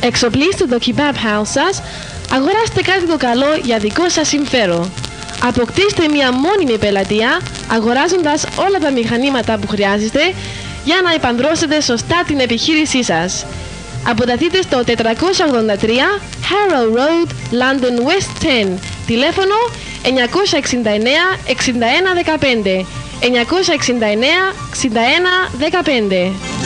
Εξοπλίστε το kebab house σας, αγοράστε κάτι το καλό για δικό σας συμφέρον. Αποκτήστε μια μόνιμη πελατεία, αγοράζοντας όλα τα μηχανήματα που χρειάζεστε για να επανδρώσετε σωστά την επιχείρησή σας. Αποταθείτε στο 483 Harrow Road, London West 10. Τηλέφωνο 969 61 15. 969 61 15.